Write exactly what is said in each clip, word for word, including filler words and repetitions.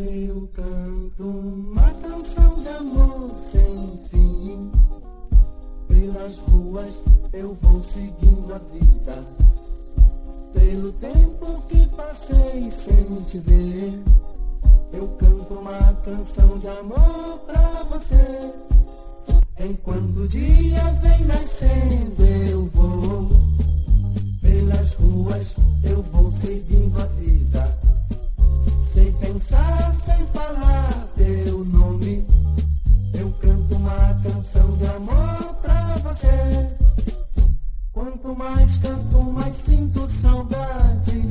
Eu canto uma canção de amor sem fim. Pelas ruas eu vou seguindo a vida, pelo tempo que passei sem te ver. Eu canto uma canção de amor pra você. Enquanto o dia vem nascendo eu vou, pelas ruas eu vou seguindo a vida, sem pensar, sem falar teu nome. Eu canto uma canção de amor pra você. Quanto mais canto, mais sinto saudade.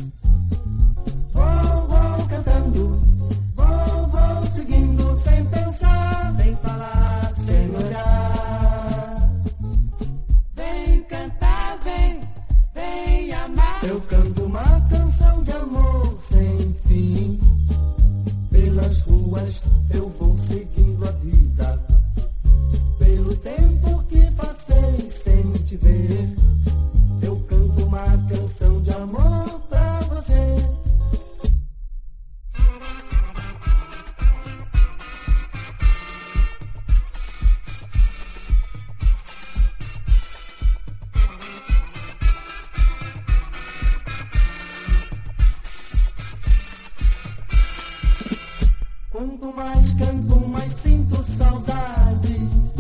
Vou, vou cantando, vou, vou seguindo, sem pensar, sem falar, sem olhar. Vem cantar, vem, vem amar. Eu canto uma canção de amor sem fim. Pelas ruas eu vou seguindo a vida, pelo tempo que passei sem te ver. Eu canto uma canção de amor pra você. Quanto mais canto, mais sinto saudade.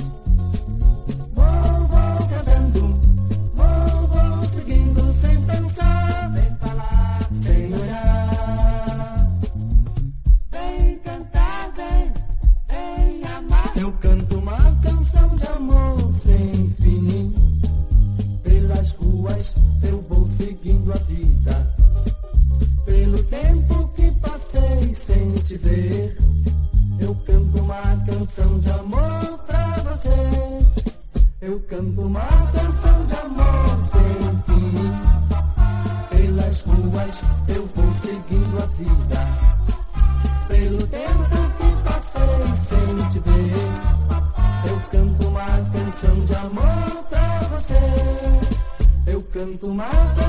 Vou, vou cantando, vou, vou seguindo, sem pensar, sem falar, sem olhar. Vem cantar, vem, vem amar. Eu canto uma canção de amor sem fim. Pelas ruas eu vou seguindo a vida, pelo tempo que passei sem te ver. Eu canto uma canção de amor pra você. Eu canto uma canção de amor sem fim. Pelas ruas eu vou seguindo a vida, pelo tempo que passei sem te ver. Eu canto uma canção de amor pra você. Eu canto uma